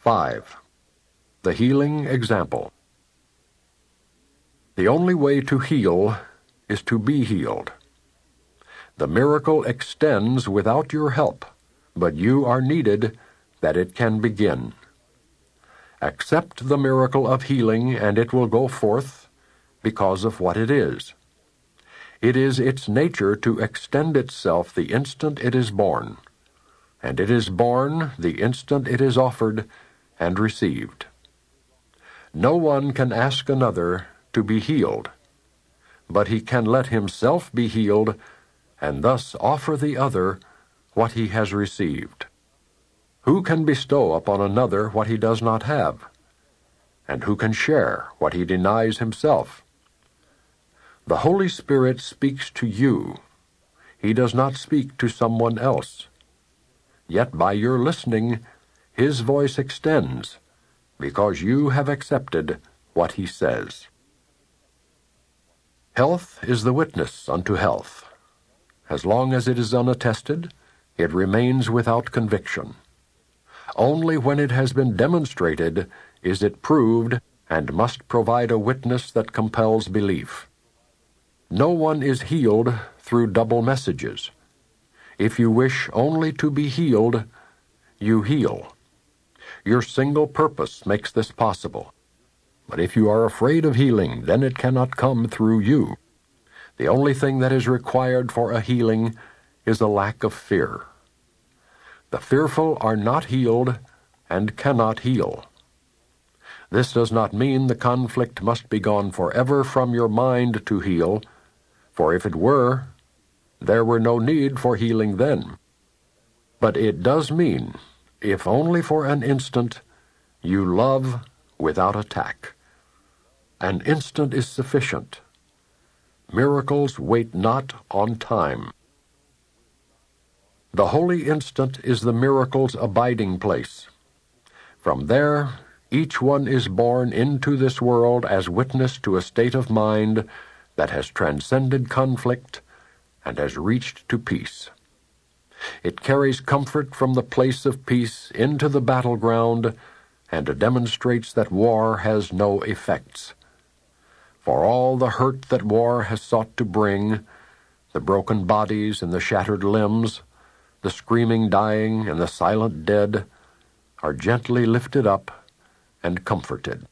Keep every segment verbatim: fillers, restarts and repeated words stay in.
Five. The healing example. The only way to heal is to be healed. The miracle extends without your help, but you are needed that it can begin. Accept the miracle of healing, and it will go forth because of what it is. It is its nature to extend itself the instant it is born, and it is born the instant it is offered and received. No one can ask another to be healed, but he can let himself be healed and thus offer the other what he has received. Who can bestow upon another what he does not have? And who can share what he denies himself? The Holy Spirit speaks to you. He does not speak to someone else. Yet by your listening, his voice extends, because you have accepted what he says. Health is the witness unto health. As long as it is unattested, it remains without conviction. Only when it has been demonstrated is it proved and must provide a witness that compels belief. No one is healed through double messages. If you wish only to be healed, you heal. Your single purpose makes this possible. But if you are afraid of healing, then it cannot come through you. The only thing that is required for a healing is a lack of fear. The fearful are not healed and cannot heal. This does not mean the conflict must be gone forever from your mind to heal, for if it were, there were no need for healing then. But it does mean, if only for an instant, you love without attack. An instant is sufficient. Miracles wait not on time. The holy instant is the miracle's abiding place. From there, each one is born into this world as witness to a state of mind that has transcended conflict and has reached to peace. It carries comfort from the place of peace into the battleground and demonstrates that war has no effects. For all the hurt that war has sought to bring, the broken bodies and the shattered limbs, the screaming dying and the silent dead, are gently lifted up and comforted.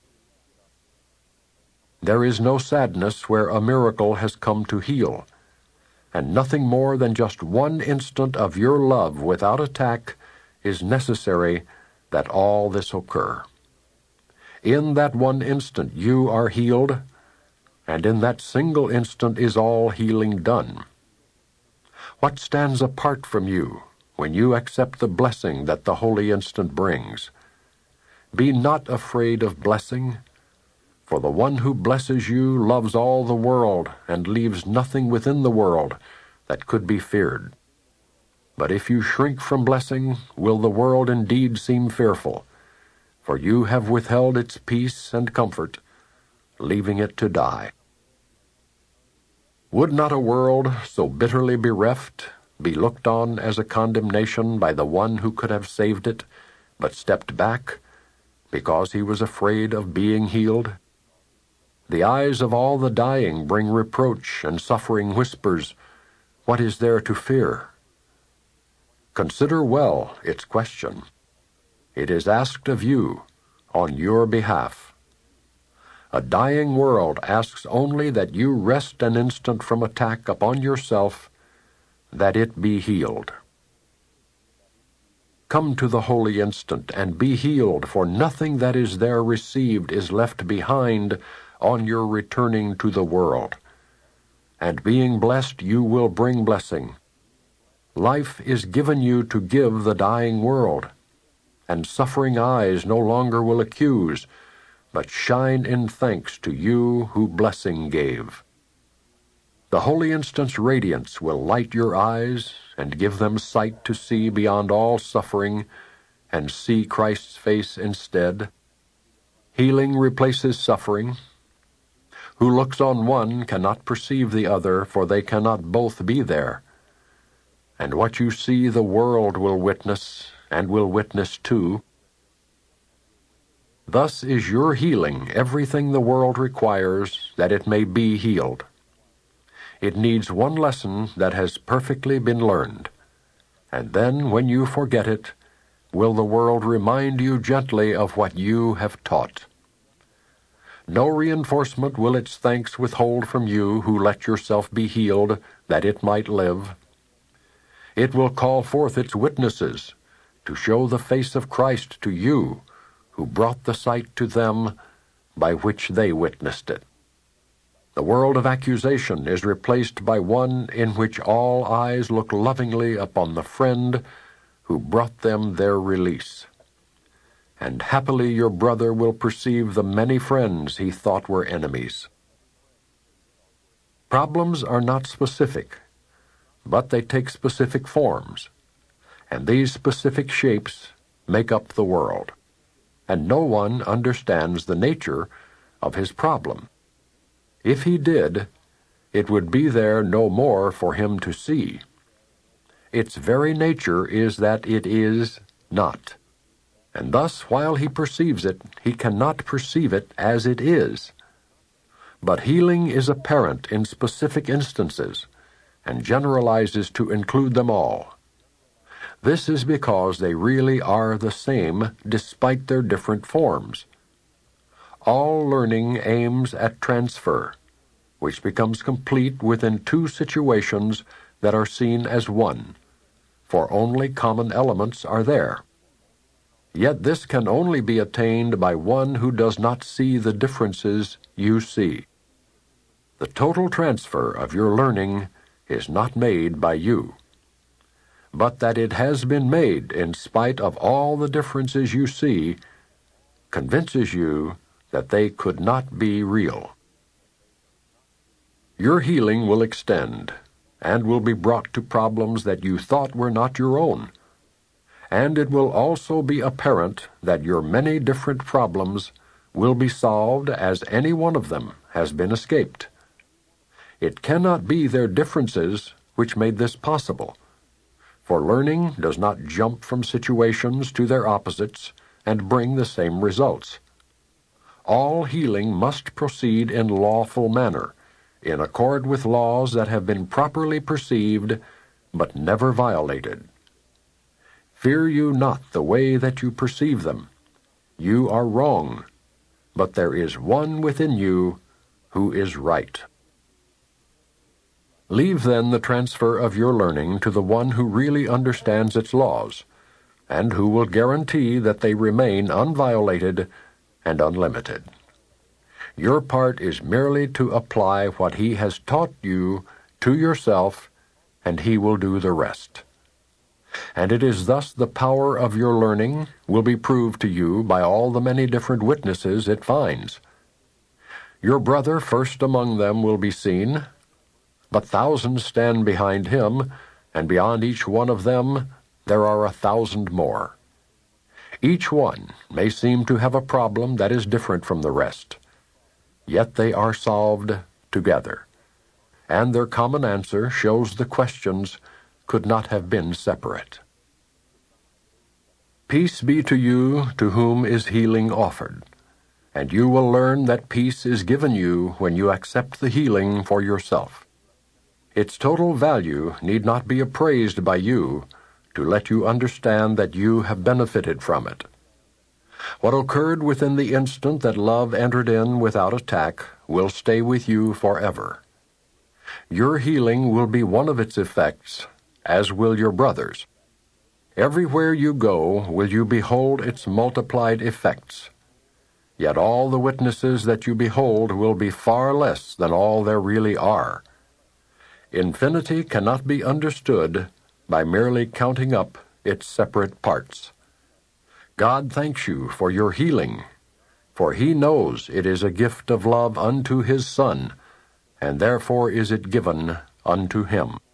There is no sadness where a miracle has come to heal, and nothing more than just one instant of your love without attack is necessary that all this occur. In that one instant you are healed, and in that single instant is all healing done. What stands apart from you when you accept the blessing that the holy instant brings? Be not afraid of blessing, for the one who blesses you loves all the world and leaves nothing within the world that could be feared. But if you shrink from blessing, will the world indeed seem fearful, for you have withheld its peace and comfort, leaving it to die. Would not a world so bitterly bereft be looked on as a condemnation by the one who could have saved it, but stepped back because he was afraid of being healed? The eyes of all the dying bring reproach, and suffering whispers, "What is there to fear?" Consider well its question. It is asked of you on your behalf. A dying world asks only that you rest an instant from attack upon yourself, that it be healed. Come to the holy instant and be healed, for nothing that is there received is left behind on your returning to the world. And being blessed, you will bring blessing. Life is given you to give the dying world, and suffering eyes no longer will accuse, but shine in thanks to you who blessing gave. The holy instant's radiance will light your eyes and give them sight to see beyond all suffering and see Christ's face instead. Healing replaces suffering. Who looks on one cannot perceive the other, for they cannot both be there. And what you see the world will witness, and will witness too. Thus is your healing everything the world requires that it may be healed. It needs one lesson that has perfectly been learned, and then when you forget it, will the world remind you gently of what you have taught. No reinforcement will its thanks withhold from you who let yourself be healed that it might live. It will call forth its witnesses to show the face of Christ to you, who brought the sight to them by which they witnessed it. The world of accusation is replaced by one in which all eyes look lovingly upon the friend who brought them their release. And happily your brother will perceive the many friends he thought were enemies. Problems are not specific, but they take specific forms, and these specific shapes make up the world, and no one understands the nature of his problem. If he did, it would be there no more for him to see. Its very nature is that it is not, and thus while he perceives it, he cannot perceive it as it is. But healing is apparent in specific instances, and generalizes to include them all. This is because they really are the same despite their different forms. All learning aims at transfer, which becomes complete within two situations that are seen as one, for only common elements are there. Yet this can only be attained by one who does not see the differences you see. The total transfer of your learning is not made by you, but that it has been made in spite of all the differences you see convinces you that they could not be real. Your healing will extend, and will be brought to problems that you thought were not your own, and it will also be apparent that your many different problems will be solved as any one of them has been escaped. It cannot be their differences which made this possible, for learning does not jump from situations to their opposites and bring the same results. All healing must proceed in lawful manner, in accord with laws that have been properly perceived but never violated. Fear you not the way that you perceive them. You are wrong, but there is one within you who is right. Leave then the transfer of your learning to the one who really understands its laws, and who will guarantee that they remain unviolated and unlimited. Your part is merely to apply what he has taught you to yourself, and he will do the rest. And it is thus the power of your learning will be proved to you by all the many different witnesses it finds. Your brother first among them will be seen, but thousands stand behind him, and beyond each one of them there are a thousand more. Each one may seem to have a problem that is different from the rest, yet they are solved together, and their common answer shows the questions could not have been separate. Peace be to you to whom is healing offered, and you will learn that peace is given you when you accept the healing for yourself. Its total value need not be appraised by you to let you understand that you have benefited from it. What occurred within the instant that love entered in without attack will stay with you forever. Your healing will be one of its effects, as will your brother's. Everywhere you go will you behold its multiplied effects. Yet all the witnesses that you behold will be far less than all there really are. Infinity cannot be understood by merely counting up its separate parts. God thanks you for your healing, for he knows it is a gift of love unto his Son, and therefore is it given unto him.